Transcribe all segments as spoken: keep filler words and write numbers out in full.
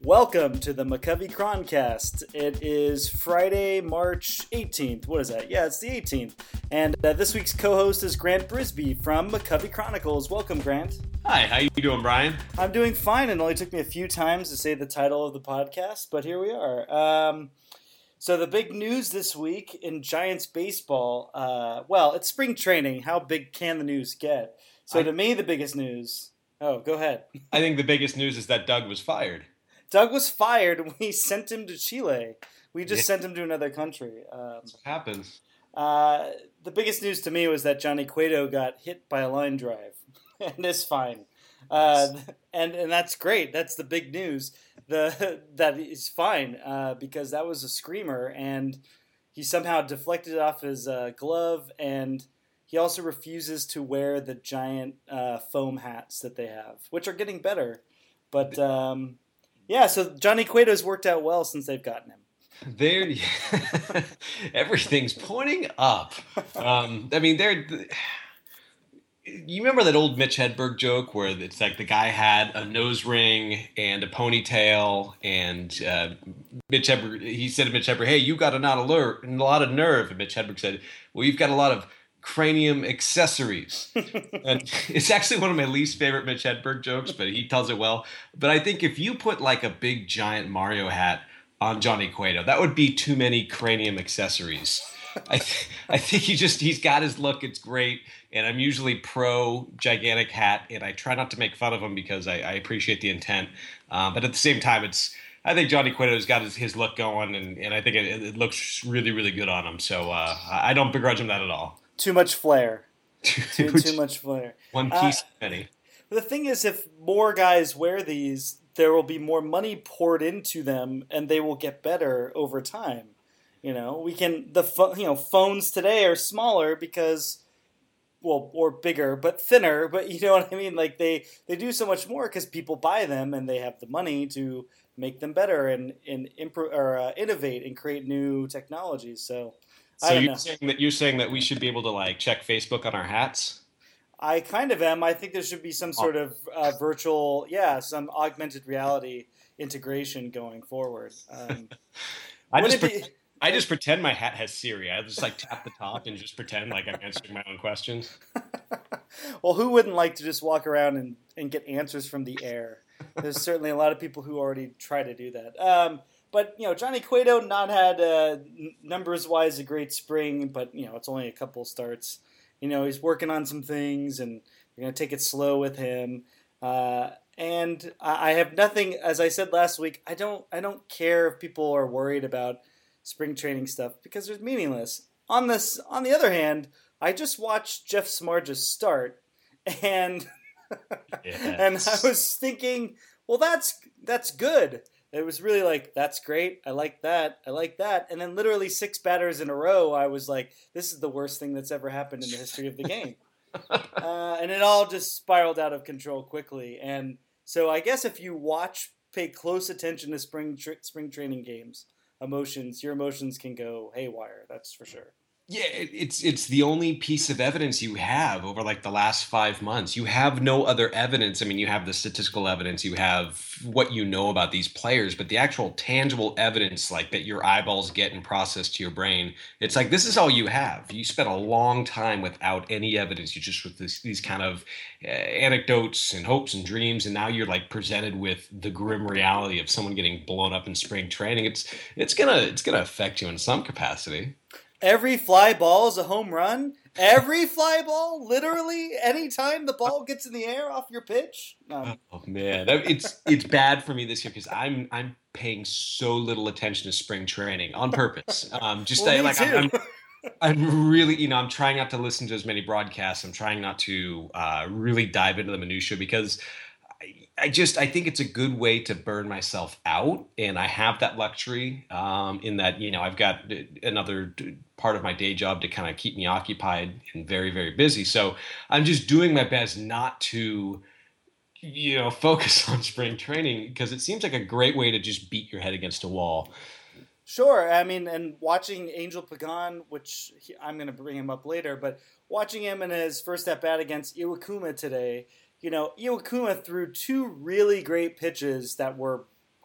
Welcome to the McCovey Chroncast. It is Friday, March eighteenth. What is that? Yeah, it's the eighteenth. And uh, this week's co-host is Grant Brisby from McCovey Chronicles. Welcome, Grant. Hi, how you doing, Brian? I'm doing fine. It only took me a few times to say the title of the podcast, but here we are. Um, so the big news this week in Giants baseball, uh, well, it's spring training. How big can the news get? So I, to me, the biggest news... Oh, go ahead. I think the biggest news is that Doug was fired. Doug was fired when we sent him to Chile. We just yeah. sent him to another country. Um, That's what happens. Uh, the biggest news to me was that Johnny Cueto got hit by a line drive, and is fine. Uh, and and that's great. That's the big news. The that is fine uh, because that was a screamer, and he somehow deflected it off his uh, glove, and he also refuses to wear the giant uh, foam hats that they have, which are getting better. But um, yeah, so Johnny Cueto's worked out well since they've gotten him. There, everything's pointing up. Um, I mean, they're. You remember that old Mitch Hedberg joke where it's like the guy had a nose ring and a ponytail, and uh, Mitch Hedberg, he said to Mitch Hedberg, "Hey, you got a lot of alert and a lot of nerve." And Mitch Hedberg said, "Well, you've got a lot of cranium accessories." And it's actually one of my least favorite Mitch Hedberg jokes, but he tells it well. But I think if you put like a big giant Mario hat on Johnny Cueto, that would be too many cranium accessories. I th- I think he just he's got his look. It's great, and I'm usually pro gigantic hat, and I try not to make fun of him because I, I appreciate the intent. Um, but at the same time, it's I think Johnny Cueto's got his, his look going, and, and I think it, it looks really really good on him. So uh, I don't begrudge him that at all. Too much flair. Too too much flair. One piece uh, many. The thing is, if more guys wear these, there will be more money poured into them, and they will get better over time. You know, we can the you know phones today are smaller because, well, or bigger but thinner. But you know what I mean? Like they, they do so much more because people buy them and they have the money to make them better and and improve or uh, innovate and create new technologies. So, so I don't you're know. saying that you're saying that we should be able to like check Facebook on our hats? I kind of am. I think there should be some sort of uh, virtual, yeah, some augmented reality integration going forward. Um, I just. Pre- be- I just pretend my hat has Siri. I just like tap the top and just pretend like I'm answering my own questions. Well, who wouldn't like to just walk around and, and get answers from the air? There's certainly a lot of people who already try to do that. Um, but, you know, Johnny Cueto not had, uh, numbers-wise, a great spring, but, you know, it's only a couple starts. You know, he's working on some things, and you're going to take it slow with him. Uh, and I have nothing, as I said last week, I don't I don't care if people are worried about spring training stuff because it's meaningless. On this, on the other hand, I just watched Jeff Samardzija start, and yes. and I was thinking, well, that's that's good. It was really like, that's great. I like that. I like that. And then literally six batters in a row, I was like, this is the worst thing that's ever happened in the history of the game. uh, and it all just spiraled out of control quickly. And so I guess if you watch, pay close attention to spring tra- spring training games, emotions, your emotions can go haywire. That's for sure. Yeah, it's it's the only piece of evidence you have over like the last five months. You have no other evidence. I mean, you have the statistical evidence, you have what you know about these players, but the actual tangible evidence like that your eyeballs get and process to your brain, it's like this is all you have. You spent a long time without any evidence. You just with this, these kind of uh, anecdotes and hopes and dreams, and now you're like presented with the grim reality of someone getting blown up in spring training. It's it's gonna it's gonna affect you in some capacity. Every fly ball is a home run. Every fly ball, literally, anytime the ball gets in the air off your pitch. Um, oh man, it's it's bad for me this year because I'm I'm paying so little attention to spring training on purpose. Um, just well, I, like I'm, I'm, I'm really you know I'm trying not to listen to as many broadcasts. I'm trying not to uh, really dive into the minutia because. I just I think it's a good way to burn myself out, and I have that luxury um, in that you know I've got another part of my day job to kind of keep me occupied and very very busy. So I'm just doing my best not to you know focus on spring training because it seems like a great way to just beat your head against a wall. Sure, I mean, and watching Angel Pagan, which he, I'm going to bring him up later, but watching him in his first at bat against Iwakuma today. You know, Iwakuma threw two really great pitches that were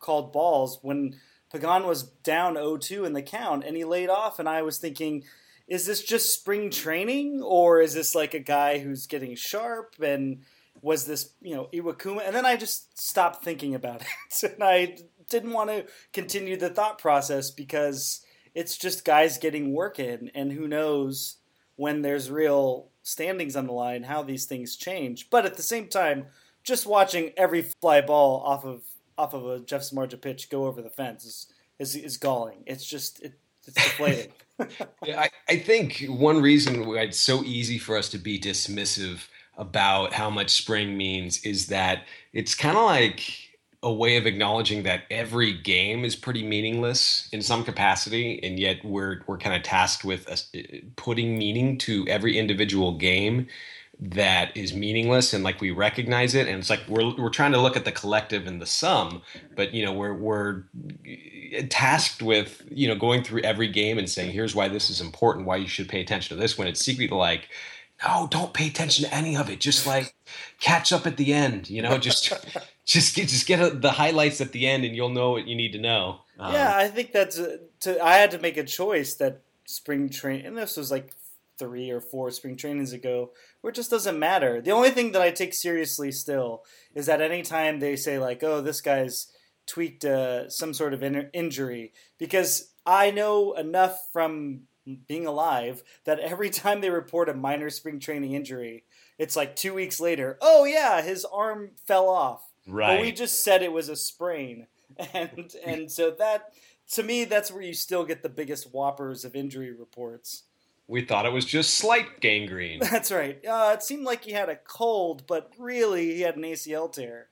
called balls when Pagan was down oh two in the count, and he laid off, and I was thinking, is this just spring training, or is this like a guy who's getting sharp, and was this, you know, Iwakuma? And then I just stopped thinking about it, and I didn't want to continue the thought process because it's just guys getting work in, and who knows when there's real standings on the line how these things change. But at the same time, just watching every fly ball off of off of a Jeff Samardzija pitch go over the fence is is, is galling. It's just it, it's deflating. Yeah, I, I think one reason why it's so easy for us to be dismissive about how much spring means is that it's kind of like a way of acknowledging that every game is pretty meaningless in some capacity, and yet we're we're kind of tasked with uh, putting meaning to every individual game that is meaningless, and like we recognize it, and it's like we're we're trying to look at the collective and the sum, but you know we're we're tasked with you know going through every game and saying here's why this is important, why you should pay attention to this, when it's secretly like, no, don't pay attention to any of it, just like catch up at the end, you know, just just get just get a, the highlights at the end, and you'll know what you need to know. Um, yeah, I think that's a, to. I had to make a choice that spring train, and this was like three or four spring trainings ago, where it just doesn't matter. The only thing that I take seriously still is that anytime they say like, oh, this guy's tweaked uh, some sort of in- injury, because I know enough from being alive that every time they report a minor spring training injury, it's like two weeks later, oh yeah, his arm fell off. Right. But we just said it was a sprain. And and so that, to me, that's where you still get the biggest whoppers of injury reports. We thought it was just slight gangrene. That's right. Uh, it seemed like he had a cold, but really he had an A C L tear.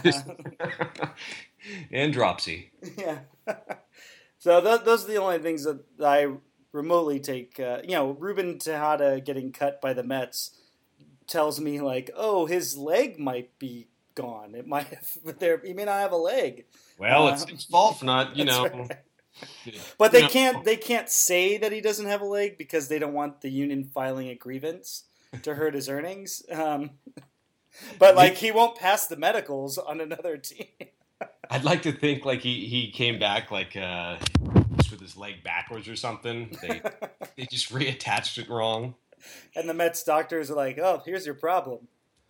And dropsy. Yeah. So th- those are the only things that I remotely take. Uh, you know, Ruben Tejada getting cut by the Mets tells me like, oh, his leg might be gone. It might have, there. He may not have a leg. Well, uh, it's his fault for not, you know. Right. But they you know. can't. They can't say that he doesn't have a leg because they don't want the union filing a grievance to hurt his earnings. Um, but like, he won't pass the medicals on another team. I'd like to think like he, he came back like uh, just with his leg backwards or something. They they just reattached it wrong. And the Mets doctors are like, "Oh, here's your problem."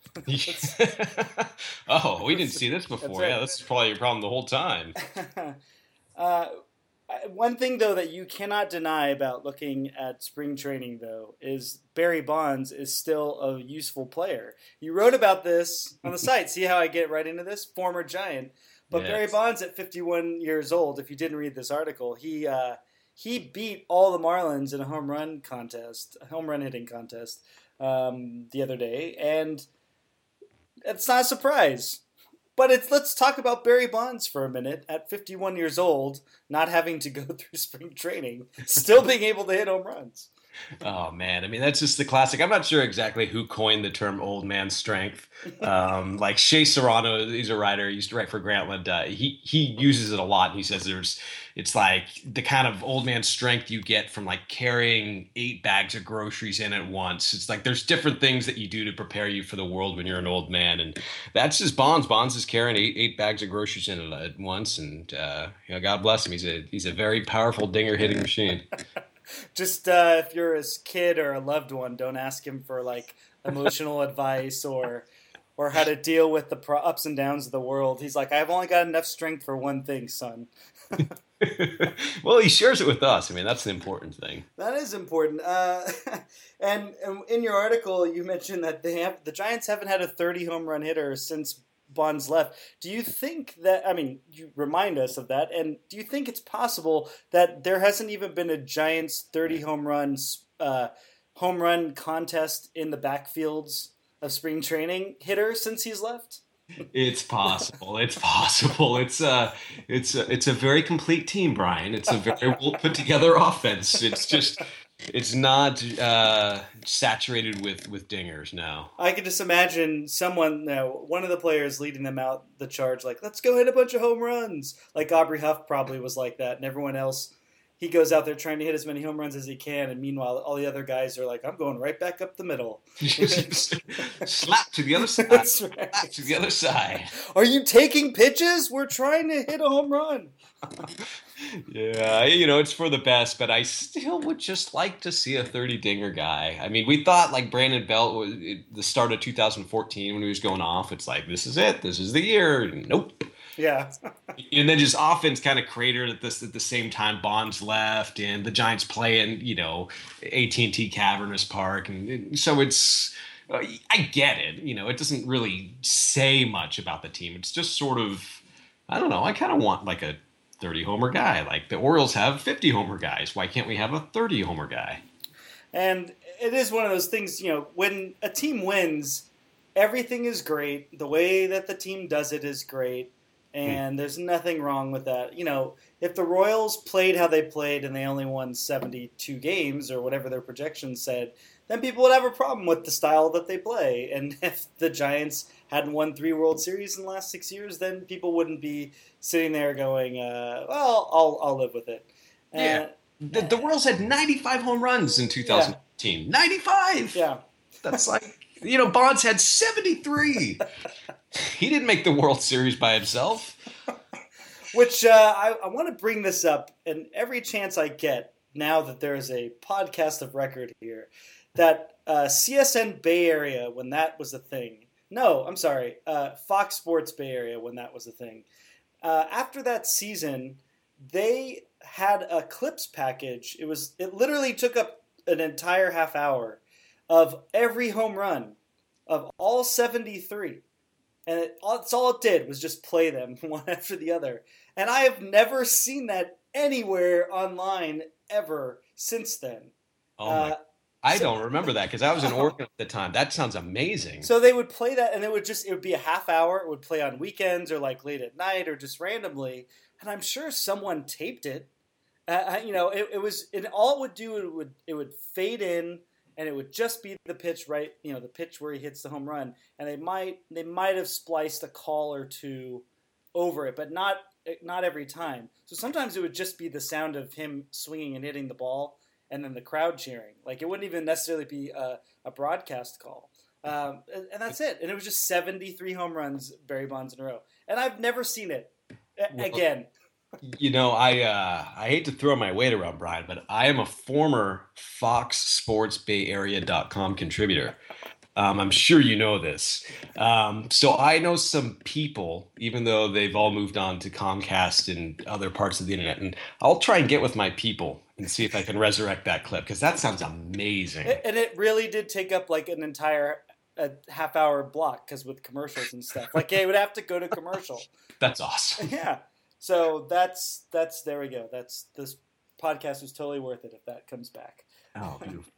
Oh, we didn't see this before. Right. Yeah, this is probably your problem the whole time. uh, one thing, though, that you cannot deny about looking at spring training, though, is Barry Bonds is still a useful player. You wrote about this on the site. See how I get right into this? Former Giant. But Yes. Barry Bonds, at fifty-one years old, if you didn't read this article, he uh, he beat all the Marlins in a home run contest, a home run hitting contest um, the other day. And it's not a surprise. But it's let's talk about Barry Bonds for a minute. At fifty-one years old, not having to go through spring training, still being able to hit home runs. Oh man, I mean that's just the classic. I'm not sure exactly who coined the term "old man strength." Um, like Shea Serrano, he's a writer. He used to write for Grantland. Uh, he he uses it a lot. He says there's it's like the kind of old man strength you get from like carrying eight bags of groceries in at once. It's like there's different things that you do to prepare you for the world when you're an old man, and that's just Bonds. Bonds is carrying eight eight bags of groceries in at once, and uh, you know, God bless him. He's a he's a very powerful dinger hitting machine. Just uh, if you're his kid or a loved one, don't ask him for like emotional advice or or how to deal with the pro- ups and downs of the world. He's like, I've only got enough strength for one thing, son. Well, he shares it with us. I mean, that's the important thing. That is important. Uh, and, and in your article, you mentioned that they have the Giants haven't had a thirty home run hitter since Bonds left. Do you think that, I mean, you remind us of that, and do you think it's possible that there hasn't even been a Giants thirty home runs uh, home run contest in the backfields of spring training hitter since he's left? It's possible. It's possible. It's a, it's a, it's a very complete team, Brian. It's a very well put together offense. It's just, it's not uh, saturated with, with dingers now. I could just imagine someone, you know, one of the players leading them out the charge, like, let's go hit a bunch of home runs. Like Aubrey Huff probably was like that, and everyone else he goes out there trying to hit as many home runs as he can, and meanwhile, all the other guys are like, "I'm going right back up the middle." Slap to the other side. That's right. Slap to the other side. Are you taking pitches? We're trying to hit a home run. Yeah, you know, it's for the best, but I still would just like to see a thirty-dinger guy. I mean, we thought like Brandon Belt was the start of two thousand fourteen when he was going off. It's like, this is it. This is the year. Nope. Yeah. And then just offense kind of cratered at this at the same time. Bonds left, and the Giants play in, you know, A T and T Cavernous Park, and, and so it's. Uh, I get it. You know, it doesn't really say much about the team. It's just sort of, I don't know. I kind of want like a thirty homer guy. Like the Orioles have fifty homer guys. Why can't we have a thirty homer guy? And it is one of those things, you know, when a team wins, everything is great. The way that the team does it is great. And mm. there's nothing wrong with that. You know, if the Royals played how they played and they only won seventy-two games or whatever their projections said, then people would have a problem with the style that they play. And if the Giants hadn't won three World Series in the last six years, then people wouldn't be sitting there going, uh, well, I'll I'll live with it. Yeah. Uh, the, the Royals had ninety-five home runs in two thousand fifteen. Yeah. ninety-five! Yeah. That's like, you know, Bonds had seventy-three. He didn't make the World Series by himself. Which uh, I, I want to bring this up, and every chance I get, now that there is a podcast of record here, that uh, C S N Bay Area, when that was a thing, no, I'm sorry, uh, Fox Sports Bay Area, when that was a thing, uh, after that season, they had a clips package. It was it literally took up an entire half hour of every home run of all seventy-three. And it, that's all it did was just play them one after the other. And I have never seen that anywhere online ever since then. Oh my! Uh, I so, don't remember that because I was in Oregon at the time. That sounds amazing. So they would play that, and it would just it would be a half hour. It would play on weekends or like late at night or just randomly. And I'm sure someone taped it. Uh, you know, it, it was and all it would do it would it would fade in. And it would just be the pitch, right? You know, the pitch where he hits the home run, and they might they might have spliced a call or two over it, but not not every time. So sometimes it would just be the sound of him swinging and hitting the ball, and then the crowd cheering. Like it wouldn't even necessarily be a, a broadcast call, um, and, and that's it. And it was just seventy-three home runs, Barry Bonds in a row, and I've never seen it a- again. You know, I uh, I hate to throw my weight around, Brian, but I am a former Fox Sports Bay Area dot com contributor. Um, I'm sure you know this. Um, so I know some people, even though they've all moved on to Comcast and other parts of the internet, and I'll try and get with my people and see if I can resurrect that clip because that sounds amazing. And it really did take up like an entire a half hour block because with commercials and stuff. Like it would have to go to commercial. That's awesome. Yeah. So that's that's there we go. That's this podcast was totally worth it if that comes back. Oh, beautiful.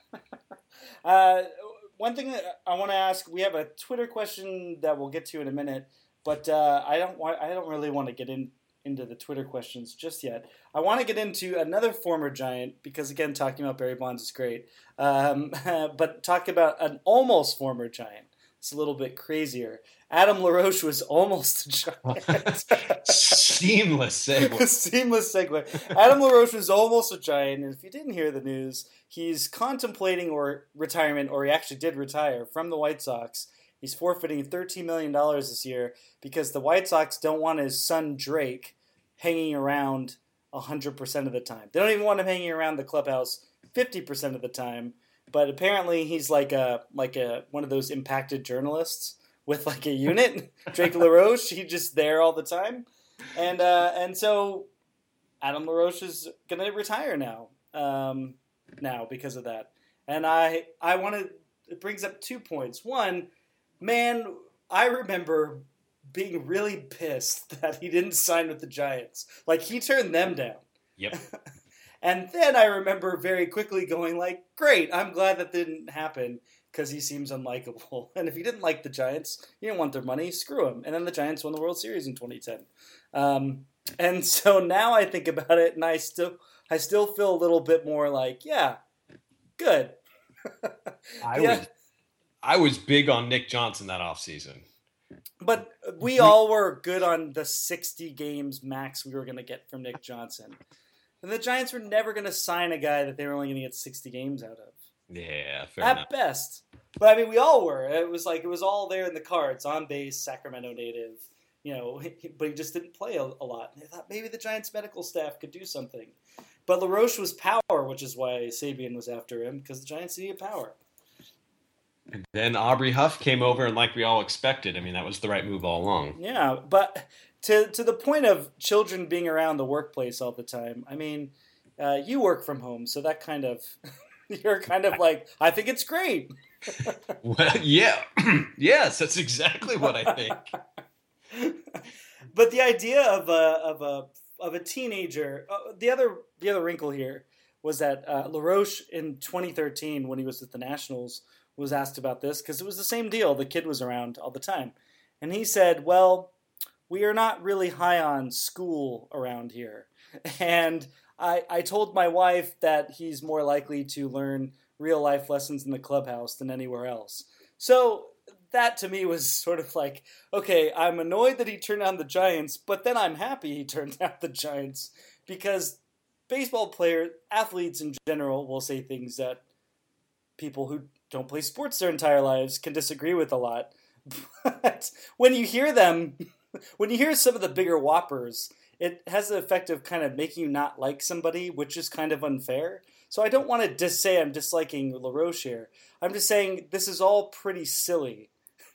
uh, one thing that I want to ask, we have a Twitter question that we'll get to in a minute, but uh, I don't want I don't really want to get in into the Twitter questions just yet. I want to get into another former Giant because again, talking about Barry Bonds is great, um, but talk about an almost former Giant. It's a little bit crazier. Adam LaRoche was almost a Giant. Seamless segue. Seamless segue. Adam LaRoche was almost a Giant, and if you didn't hear the news, he's contemplating or retirement, or he actually did retire from the White Sox. He's forfeiting thirteen million dollars this year because the White Sox don't want his son Drake hanging around one hundred percent of the time. They don't even want him hanging around the clubhouse fifty percent of the time. But apparently he's like a like a one of those impacted journalists with like a unit. Drake LaRoche, he's just there all the time, and uh, and so Adam LaRoche is gonna retire now. Um, now because of that, and I I want to. It brings up two points. One, man, I remember being really pissed that he didn't sign with the Giants. Like he turned them down. Yep. And then I remember very quickly going like, great, I'm glad that didn't happen because he seems unlikable. And if he didn't like the Giants, he didn't want their money, screw him. And then the Giants won the World Series in twenty ten. Um, and so now I think about it and I still I still feel a little bit more like, yeah, good. I, yeah. was, I was big on Nick Johnson that offseason. But we all were good on the sixty games max we were going to get from Nick Johnson. And the Giants were never going to sign a guy that they were only going to get sixty games out of. Yeah, fair At enough. best. But I mean, we all were. It was like, it was all there in the cards. On base, Sacramento native, you know, but he just didn't play a, a lot. And they thought maybe the Giants medical staff could do something. But LaRoche was power, which is why Sabian was after him, because the Giants needed power. And then Aubrey Huff came over, and like we all expected, I mean, that was the right move all along. Yeah, but to to the point of children being around the workplace all the time, I mean, uh, you work from home, so that kind of, you're kind of like, I think it's great. Well, yeah. Yes, that's exactly what I think. But the idea of a of a of a teenager, uh, the other the other wrinkle here was that uh, LaRoche in twenty thirteen, when he was with the Nationals, was asked about this because it was the same deal. The kid was around all the time, and he said, "Well, we are not really high on school around here," and I I told my wife that he's more likely to learn real life lessons in the clubhouse than anywhere else. So that to me was sort of like, okay, I'm annoyed that he turned down the Giants, but then I'm happy he turned down the Giants because baseball players, athletes in general, will say things that people who don't play sports their entire lives can disagree with a lot. But when you hear them, when you hear some of the bigger whoppers, it has the effect of kind of making you not like somebody, which is kind of unfair. So I don't want to just say I'm disliking LaRoche here. I'm just saying this is all pretty silly.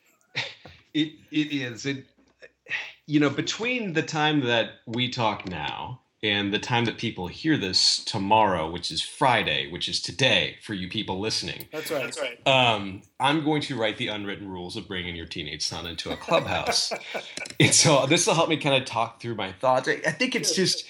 It it is. It you know, between the time that we talk now and the time that people hear this tomorrow, which is Friday, which is today for you people listening. That's right. That's right. Um, I'm going to write the unwritten rules of bringing your teenage son into a clubhouse. And so this will help me kind of talk through my thoughts. I, I think it's just,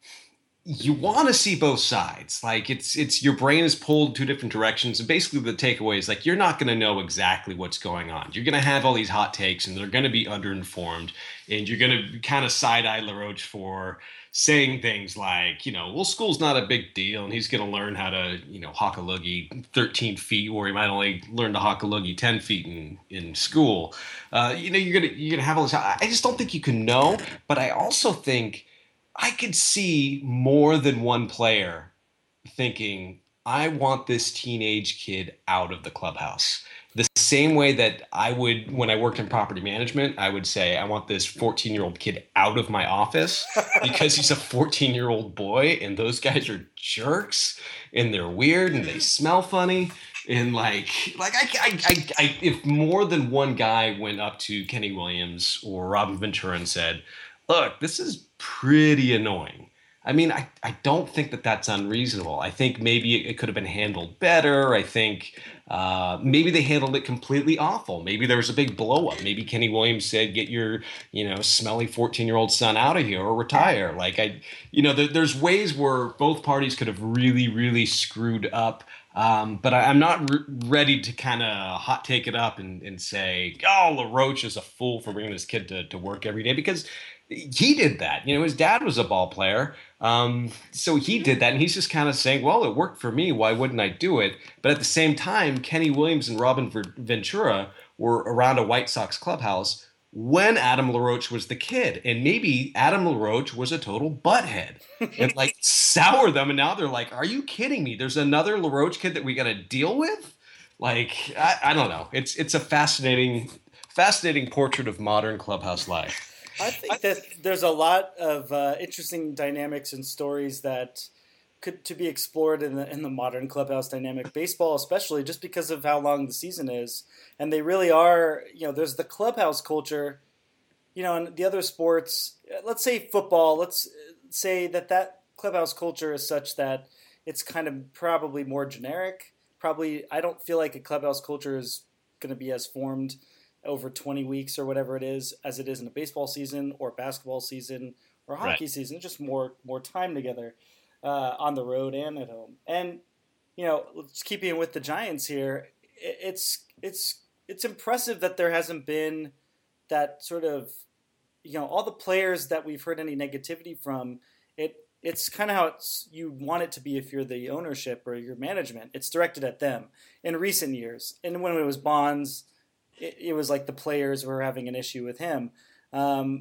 you want to see both sides. Like it's, it's your brain is pulled two different directions. And basically the takeaway is like, you're not going to know exactly what's going on. You're going to have all these hot takes and they're going to be underinformed. And you're going to kind of side-eye LaRoche for saying things like, you know, well, school's not a big deal, and he's going to learn how to, you know, hock a loogie thirteen feet, where he might only learn to hock a loogie ten feet in, in school. Uh, you know, you're going to you're gonna have all this. I just don't think you can know, but I also think I could see more than one player thinking, I want this teenage kid out of the clubhouse. The same way that I would, when I worked in property management, I would say, I want this fourteen-year-old kid out of my office because he's a fourteen-year-old boy, and those guys are jerks, and they're weird, and they smell funny. And like, like I, I, I, I, if more than one guy went up to Kenny Williams or Robin Ventura and said, look, this is pretty annoying. I mean, I, I don't think that that's unreasonable. I think maybe it, it could have been handled better. I think uh, maybe they handled it completely awful. Maybe there was a big blow up. Maybe Kenny Williams said, get your, you know, smelly fourteen-year-old son out of here or retire. Like, I, you know, there, there's ways where both parties could have really, really screwed up. Um, but I, I'm not re- ready to kind of hot take it up and, and say, oh, LaRoche is a fool for bringing this kid to, to work every day, because he did that. You know, his dad was a ball player. Um, so he did that. And he's just kind of saying, well, it worked for me. Why wouldn't I do it? But at the same time, Kenny Williams and Robin Ventura were around a White Sox clubhouse when Adam LaRoche was the kid. And maybe Adam LaRoche was a total butthead and like sour them. And now they're like, are you kidding me? There's another LaRoche kid that we got to deal with? Like, I, I don't know. It's, it's a fascinating, fascinating portrait of modern clubhouse life. I think that there's a lot of uh, interesting dynamics and stories that could to be explored in the in the modern clubhouse dynamic, baseball especially, just because of how long the season is, and they really are. You know, there's the clubhouse culture. You know, and the other sports, let's say football. Let's say that that clubhouse culture is such that it's kind of probably more generic. Probably, I don't feel like a clubhouse culture is going to be as formed over twenty weeks or whatever it is, as it is in a baseball season or basketball season or hockey right. season. Just more more time together uh, on the road and at home. And you know, just keeping with the Giants here, it's it's it's impressive that there hasn't been that sort of, you know, all the players that we've heard any negativity from. It it's kind of how it's, you want it to be if you're the ownership or your management. It's directed at them in recent years. And when it was Bonds, it, it was like the players were having an issue with him. Um,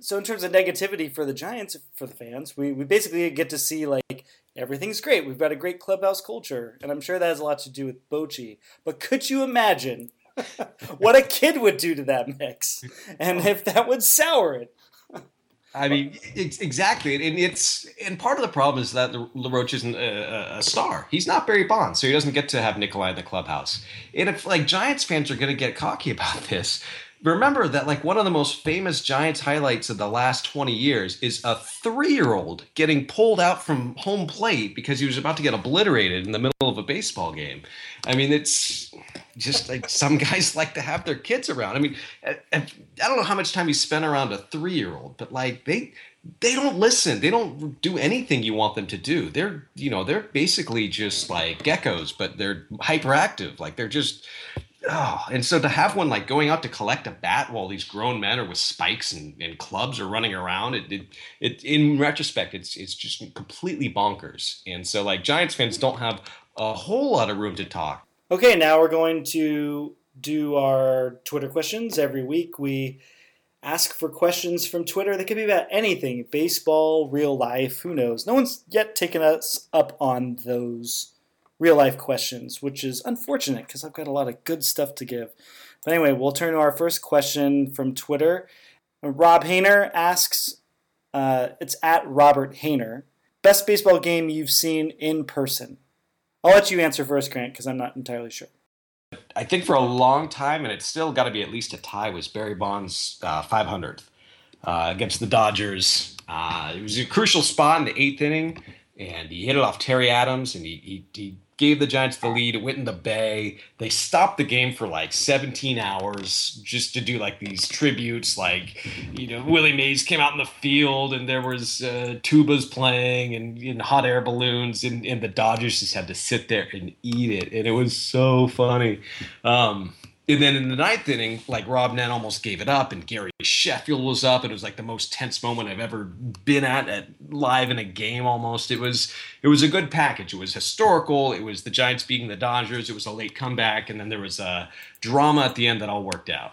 so in terms of negativity for the Giants, for the fans, we, we basically get to see like everything's great. We've got a great clubhouse culture, and I'm sure that has a lot to do with Bochy. But could you imagine what a kid would do to that mix, and if that would sour it? I mean, it's exactly, and it's and part of the problem is that LaRoche isn't a, a star. He's not Barry Bonds, so he doesn't get to have Nikolai in the clubhouse. And if like Giants fans are going to get cocky about this, remember that like one of the most famous Giants highlights of the last twenty years is a three-year-old getting pulled out from home plate because he was about to get obliterated in the middle of a baseball game. I mean, it's just like some guys like to have their kids around. I mean, I, I don't know how much time you spent around a three-year-old, but like they they don't listen. They don't do anything you want them to do. They're, you know, they're basically just like geckos, but they're hyperactive. Like they're just oh, and so to have one like going out to collect a bat while these grown men are with spikes and, and clubs are running around, it, it it in retrospect, it's it's just completely bonkers. And so like Giants fans don't have a whole lot of room to talk. Okay, now we're going to do our Twitter questions. Every week we ask for questions from Twitter. They could be about anything, baseball, real life, who knows. No one's yet taken us up on those real life questions, which is unfortunate because I've got a lot of good stuff to give. But anyway, we'll turn to our first question from Twitter. Rob Hayner asks, uh, it's at Robert Hayner, best baseball game you've seen in person? I'll let you answer first, Grant, because I'm not entirely sure. I think for a long time, and it's still got to be at least a tie, was Barry Bonds' uh, five hundredth uh, against the Dodgers. Uh, it was a crucial spot in the eighth inning, and he hit it off Terry Adams, and he, he, he gave the Giants the lead. It went in the bay. They stopped the game for like seventeen hours just to do like these tributes. Like, you know, Willie Mays came out in the field and there was uh, tubas playing and, and hot air balloons, and, and the Dodgers just had to sit there and eat it. And it was so funny. Um, And then in the ninth inning, like Rob Nett almost gave it up, and Gary Sheffield was up. And it was like the most tense moment I've ever been at, at live in a game. Almost, it was it was a good package. It was historical. It was the Giants beating the Dodgers. It was a late comeback, and then there was a drama at the end that all worked out.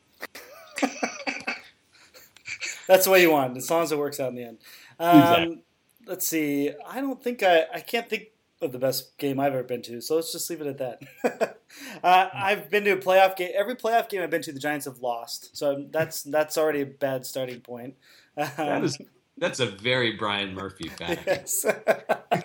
That's the way you want, as long as it works out in the end. Um, Exactly. Let's see. I don't think I I can't think of the best game I've ever been to, so let's just leave it at that. uh, I've been to a playoff game. Every playoff game I've been to, the Giants have lost, so that's that's already a bad starting point. Um, That is that's a very Brian Murphy fact. yes. uh,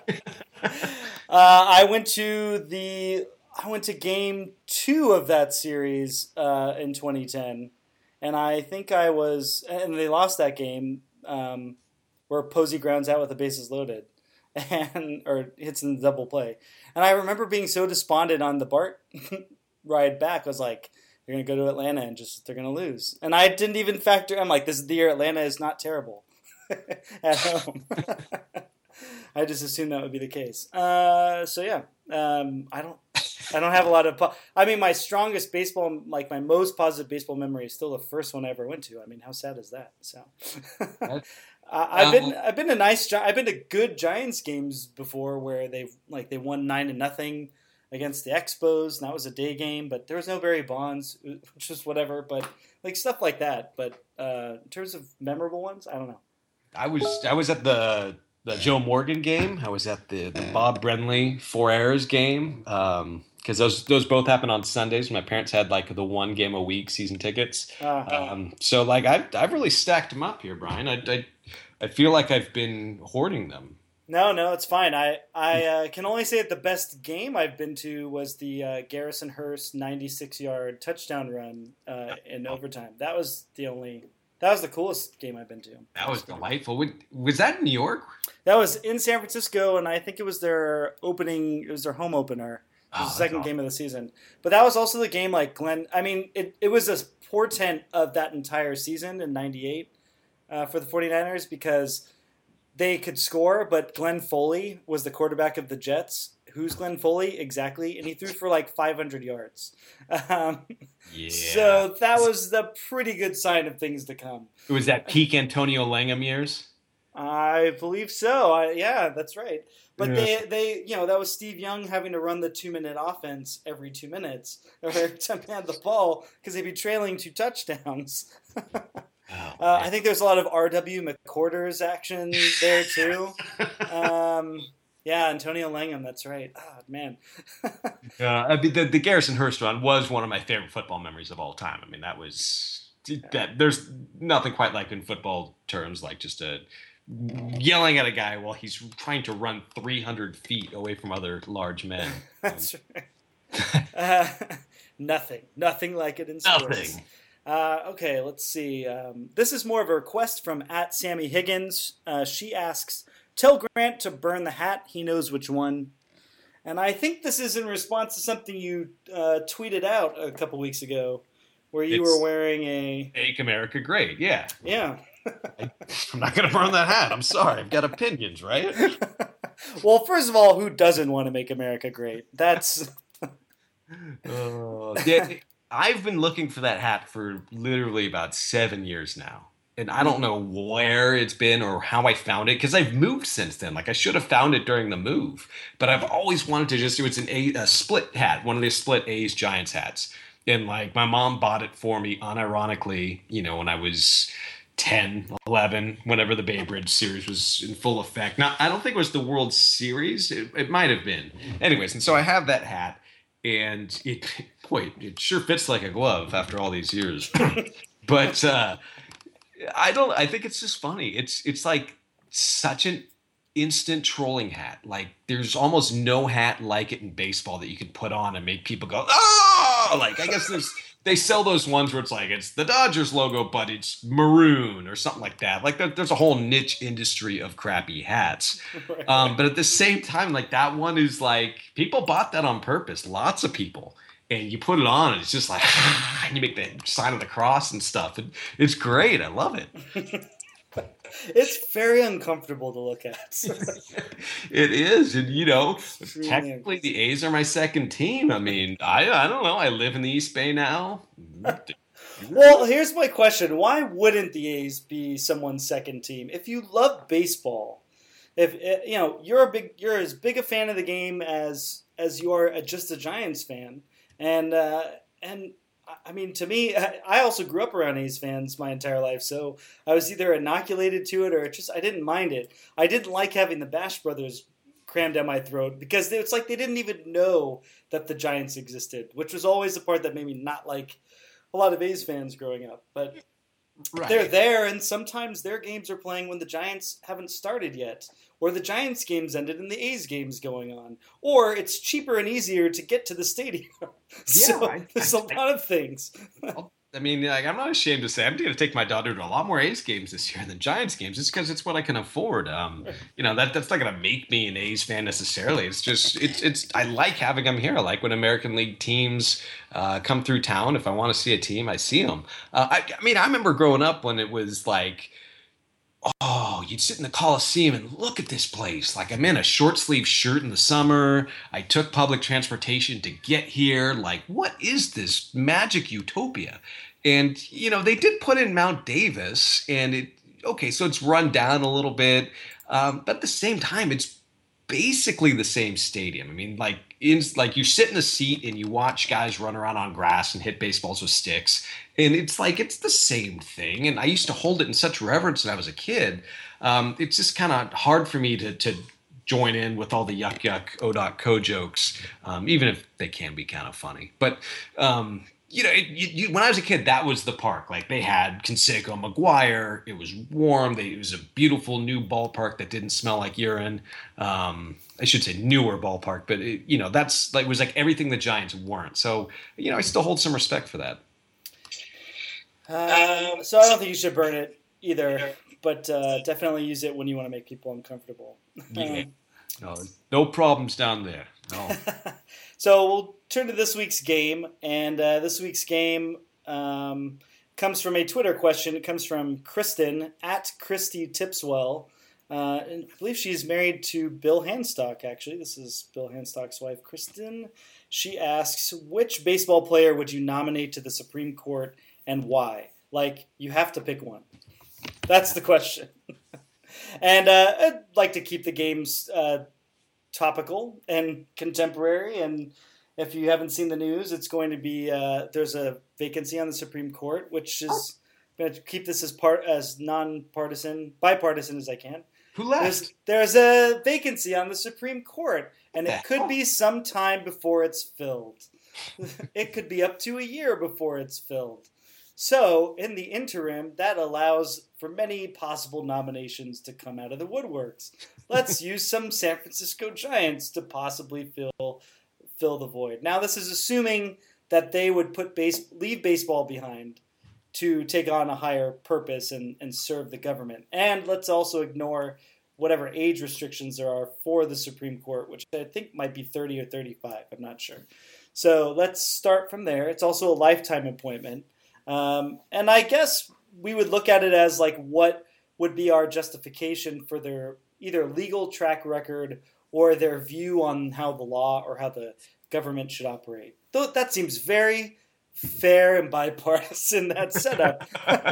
I went to the I went to game two of that series uh, in twenty ten, and I think I was, and they lost that game um, where Posey grounds out with the bases loaded. And or hits in the double play. And I remember being so despondent on the BART ride back. I was like, they're going to go to Atlanta and just they're going to lose. And I didn't even factor, I'm like, this is the year Atlanta is not terrible at home. I just assumed that would be the case. Uh, so yeah, um, I don't I don't have a lot of po- I mean, my strongest baseball, like my most positive baseball memory is still the first one I ever went to. I mean, how sad is that? So Uh, I've been Um, I've been to nice Gi- I've been to good Giants games before where they like they won nine to nothing against the Expos, and that was a day game. But there was no Barry Bonds, which was whatever. But like stuff like that. But uh, in terms of memorable ones, I don't know. I was I was at the the Joe Morgan game. I was at the, the Bob Brenly Four Errors game. Um, because those those both happened on Sundays. My parents had like the one game a week season tickets. Uh, Um, so like I've I've really stacked them up here, Brian. I, I I feel like I've been hoarding them. no, no, it's fine. I I uh, can only say that the best game I've been to was the uh, Garrison Hurst ninety-six yard touchdown run uh, in overtime. That was the only. That was the coolest game I've been to. That was delightful. Was was that in New York? That was in San Francisco, and I think it was their opening. It was their home opener. It was Oh, the second that's game of the season. But that was also the game like Glenn. I mean, it, it was a portent of that entire season in ninety-eight uh, for the 49ers because they could score, but Glenn Foley was the quarterback of the Jets. Who's Glenn Foley? Exactly. And he threw for like five hundred yards. Um, Yeah. So that was the pretty good sign of things to come. It was that peak Antonio Langham years. I believe so. I, yeah, that's right. But Yeah. they, they, you know, that was Steve Young having to run the two-minute offense every two minutes or every time they had the ball because they'd be trailing two touchdowns. Oh, Uh, I think there's a lot of R W McQuarters action there too. Um, yeah, Antonio Langham, that's right. Oh, man. Yeah, I mean, the, the Garrison Hurst run was one of my favorite football memories of all time. I mean, that was that. There's nothing quite like in football terms, like just a yelling at a guy while he's trying to run three hundred feet away from other large men. That's right. Uh, nothing. Nothing like it in sports. Nothing. Uh, okay, let's see. Um, this is more of a request from at Sammy Higgins. Uh, she asks, tell Grant to burn the hat. He knows which one. And I think this is in response to something you uh, tweeted out a couple weeks ago where you It's were wearing a... Make America Great, yeah. Yeah. I, I'm not going to burn that hat. I'm sorry. I've got opinions, right? Well, first of all, who doesn't want to make America great? That's... uh, yeah, I've been looking for that hat for literally about seven years now. And I don't know where it's been or how I found it because I've moved since then. Like I should have found it during the move, but I've always wanted to just do it's an a, a split hat, one of these split A's Giants hats. And like my mom bought it for me unironically, you know, when I was ten, eleven, whenever the Bay Bridge series was in full effect. Now, I don't think it was the World Series. It, it might have been. Anyways, and so I have that hat and it, boy, it sure fits like a glove after all these years. But, uh, I don't. I think it's just funny. It's it's like such an instant trolling hat. Like there's almost no hat like it in baseball that you can put on and make people go oh. Like I guess there's they sell those ones where it's like it's the Dodgers logo but it's maroon or something like that. Like there's a whole niche industry of crappy hats. Right. Um, but at the same time, like that one is like people bought that on purpose. Lots of people. And you put it on, and it's just like, and you make the sign of the cross and stuff. And it's great. I love it. It's very uncomfortable to look at. It is. And, you know, Extremely technically the A's are my second team. I mean, I, I don't know. I live in the East Bay now. Well, here's my question. Why wouldn't the A's be someone's second team? If you love baseball, if you know, you're a big, you're as big a fan of the game as as you are just a Giants fan. And, uh, and I mean, to me, I also grew up around A's fans my entire life, so I was either inoculated to it or just I didn't mind it. I didn't like having the Bash Brothers crammed down my throat because it's like they didn't even know that the Giants existed, which was always the part that made me not like a lot of A's fans growing up. But right. They're there, and sometimes their games are playing when the Giants haven't started yet. Or the Giants games ended and the A's game's going on. Or it's cheaper and easier to get to the stadium. So yeah, I, there's I, a lot of things. I mean, like, I'm not ashamed to say I'm going to take my daughter to a lot more A's games this year than Giants games just because it's what I can afford. Um, you know, that that's not going to make me an A's fan necessarily. It's just, it's, it's. I like having them here. I like when American League teams uh, come through town. If I want to see a team, I see them. Uh, I, I mean, I remember growing up when it was like, oh, you'd sit in the Coliseum and look at this place. Like I'm in a short sleeve shirt in the summer. I took public transportation to get here. Like, what is this magic utopia? And, you know, they did put in Mount Davis and it, okay, so it's run down a little bit. Um, but at the same time, it's basically the same stadium. I mean, like, in, like you sit in a seat and you watch guys run around on grass and hit baseballs with sticks. And it's like, it's the same thing. And I used to hold it in such reverence when I was a kid. Um, it's just kind of hard for me to, to join in with all the yuck, yuck, O D O C co jokes, um, even if they can be kind of funny. But, um, you know, it, you, you, when I was a kid, that was the park. Like they had Canseco McGuire. It was warm. They, it was a beautiful new ballpark that didn't smell like urine. Um, I should say newer ballpark, but it, you know, that's like, it was like everything the Giants weren't. So, you know, I still hold some respect for that. Uh, so I don't think you should burn it either, but uh, definitely use it when you want to make people uncomfortable. Yeah. No, no problems down there. No. So we'll turn to this week's game, and uh, this week's game um, comes from a Twitter question. It comes from Kristen, at Christy Tipswell. Uh, and I believe she's married to Bill Hanstock, actually. This is Bill Hanstock's wife, Kristen. She asks, which baseball player would you nominate to the Supreme Court and why? Like, you have to pick one. That's the question. And uh, I'd like to keep the games uh, topical and contemporary. And if you haven't seen the news, it's going to be uh, there's a vacancy on the Supreme Court, which is I'm going to keep this as part as non-partisan, bipartisan as I can. Who left? There's, there's a vacancy on the Supreme Court, and it The could hell? be some time before it's filled. It could be up to a year before it's filled. So, in the interim, that allows for many possible nominations to come out of the woodworks. Let's use some San Francisco Giants to possibly fill fill the void. Now, this is assuming that they would put base leave baseball behind to take on a higher purpose and, and serve the government. And let's also ignore whatever age restrictions there are for the Supreme Court, which I think might be thirty or thirty-five. I'm not sure. So let's start from there. It's also a lifetime appointment. Um, and I guess we would look at it as like what would be our justification for their either legal track record or their view on how the law or how the government should operate. Though that seems very fair and bipartisan, that setup.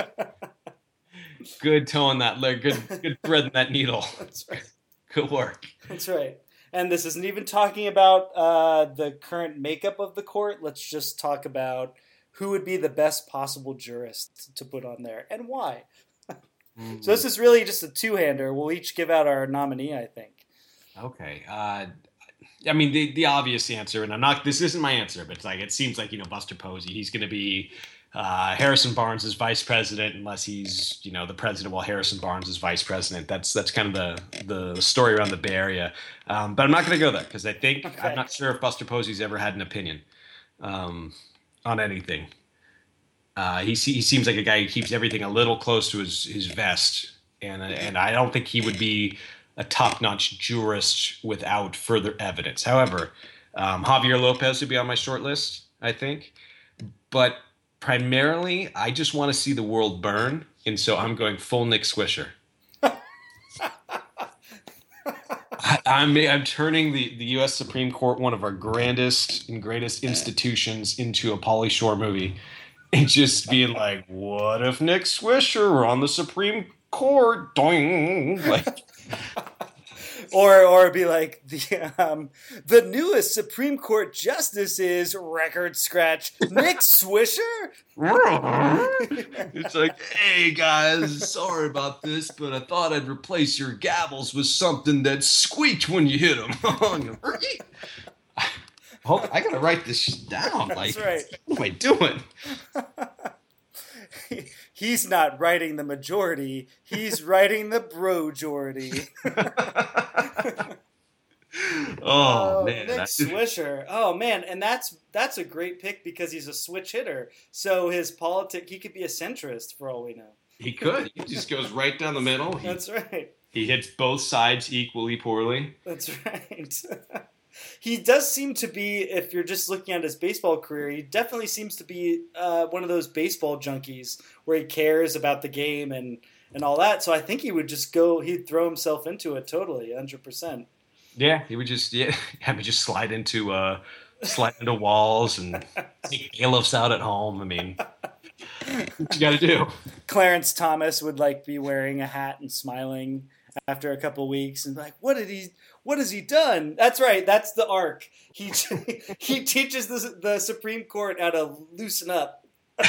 Good towing that leg. Good, good threading that needle. That's right. Good work. That's right. And this isn't even talking about uh, the current makeup of the court. Let's just talk about who would be the best possible jurist to put on there and why. Mm-hmm. So this is really just a two-hander. We'll each give out our nominee, I think. Okay. Uh, I mean, the the obvious answer, and I'm not. This isn't my answer, but it's like it seems like you know Buster Posey. He's going to be uh, Harrison Barnes' vice president, unless he's you know the president while Harrison Barnes is vice president. That's that's kind of the the story around the Bay Area. Um, but I'm not going to go there because I think okay. I'm not sure if Buster Posey's ever had an opinion um, on anything. Uh, he he seems like a guy who keeps everything a little close to his his vest, and and I don't think he would be a top-notch jurist without further evidence. However, um, Javier Lopez would be on my short list, I think. But primarily, I just want to see the world burn, and so I'm going full Nick Swisher. I, I'm I'm turning the, the U S Supreme Court, one of our grandest and greatest institutions, into a Pauly Shore movie, and just being like, what if Nick Swisher were on the Supreme Court? Doing like. Or or be like the um, the newest Supreme Court justice is record scratch Nick Swisher. It's like, hey guys, sorry about this, but I thought I'd replace your gavels with something that squeaked when you hit them. Oh, I gotta write this down. Like, that's right. What am I doing? He's not writing the majority. He's writing the brojority. oh, oh man. Nick That's... Swisher. Oh man, and that's that's a great pick because he's a switch hitter. So his politic, he could be a centrist for all we know. He could. He just goes right down the middle. He, that's right. He hits both sides equally poorly. That's right. He does seem to be, if you're just looking at his baseball career, he definitely seems to be uh, one of those baseball junkies where he cares about the game and, and all that. So I think he would just go, he'd throw himself into it totally, one hundred percent. Yeah, he would just, yeah, have me just slide into, uh, slide into walls and take bailiffs out at home. I mean, what you got to do? Clarence Thomas would like be wearing a hat and smiling after a couple weeks and be like, what did he, what has he done? That's right. That's the arc. He he teaches the the Supreme Court how to loosen up,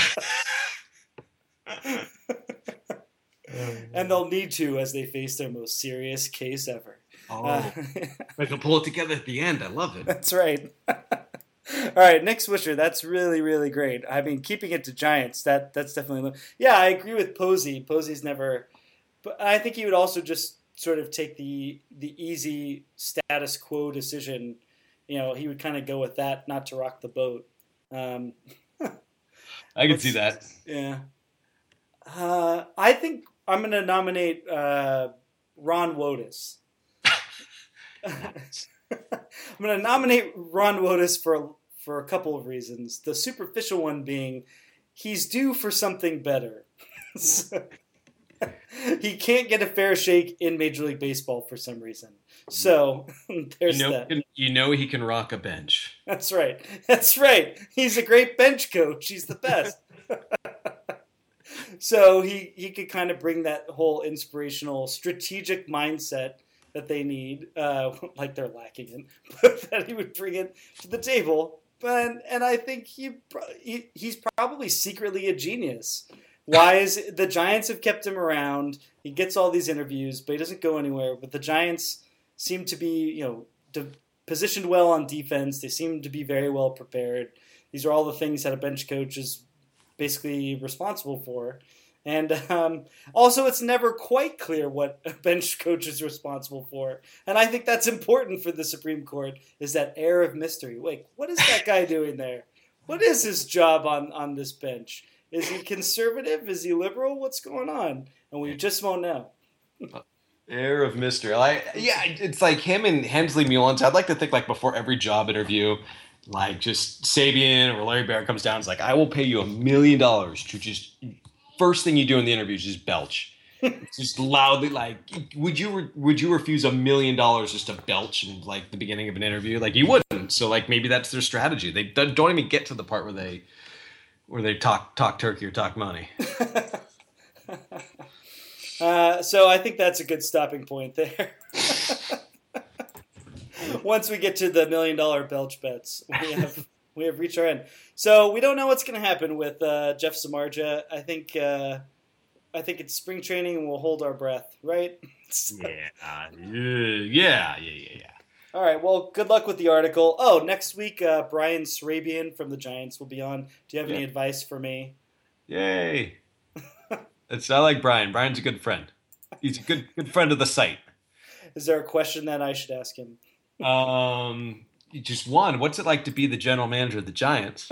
and they'll need to as they face their most serious case ever. Oh, uh, I can pull it together at the end. I love it. That's right. All right, Nick Swisher. That's really really great. I mean, keeping it to Giants. That that's definitely. Yeah, I agree with Posey. Posey's never, but I think he would also just sort of take the the easy status quo decision. You know, he would kind of go with that, not to rock the boat. Um, I can see that. Yeah. Uh, I think I'm going to nominate uh, Ron Wotus. I'm going to nominate Ron Wotus for for a couple of reasons. The superficial one being he's due for something better. So, he can't get a fair shake in Major League Baseball for some reason. So there's you know, that. You know he can rock a bench. That's right. That's right. He's a great bench coach. He's the best. So he, he could kind of bring that whole inspirational, strategic mindset that they need, uh, like they're lacking in, but that he would bring it to the table. But, and I think he, he he's probably secretly a genius. Why is the Giants have kept him around? He gets all these interviews, but he doesn't go anywhere. But the Giants seem to be, you know, de- positioned well on defense. They seem to be very well prepared. These are all the things that a bench coach is basically responsible for. And um, also, it's never quite clear what a bench coach is responsible for. And I think that's important for the Supreme Court, is that air of mystery. Wait, what is that guy doing there? What is his job on, on this bench? Is he conservative? Is he liberal? What's going on? And we just won't know. Air of mystery. Like, yeah, it's like him and Hensley Mullins. I'd like to think like before every job interview, like just Sabian or Larry Barrett comes down. It's like, I will pay you a million dollars to just first thing you do in the interview is just belch. Just loudly, like, would you re- would you refuse a million dollars just to belch in like the beginning of an interview? Like, you wouldn't. So like maybe that's their strategy. They don't even get to the part where they where they talk talk turkey or talk money. uh, so I think that's a good stopping point there. Once we get to the million dollar belch bets, we have we have reached our end. So we don't know what's going to happen with uh, Jeff Samardzija. I think uh, I think it's spring training and we'll hold our breath, right? yeah, uh, yeah, yeah, yeah, yeah. All right. Well, good luck with the article. Oh, next week, uh, Brian Sarabian from the Giants will be on. Do you have yeah. any advice for me? Yay! It's I like Brian. Brian's a good friend. He's a good good friend of the site. Is there a question that I should ask him? Um, just one. What's it like to be the general manager of the Giants?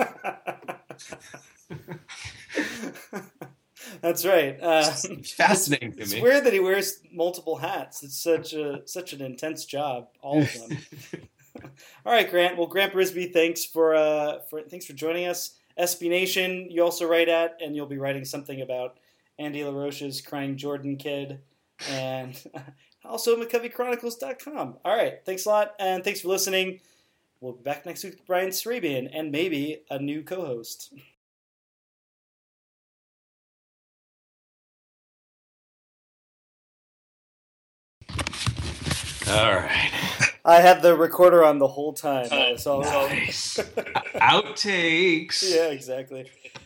That's right. Uh, it's fascinating it's, to it's me. It's weird that he wears multiple hats. It's such a such an intense job, all of them. All right, Grant. Well, Grant Brisbee, thanks for uh, for thanks for joining us. S B Nation, you also write at, and you'll be writing something about Andy LaRoche's Crying Jordan Kid, and also McCovey Chronicles dot com. All right, thanks a lot, and thanks for listening. We'll be back next week with Brian Sarabian, and maybe a new co-host. All right. I had the recorder on the whole time. Uh, so nice. Outtakes. Yeah, exactly.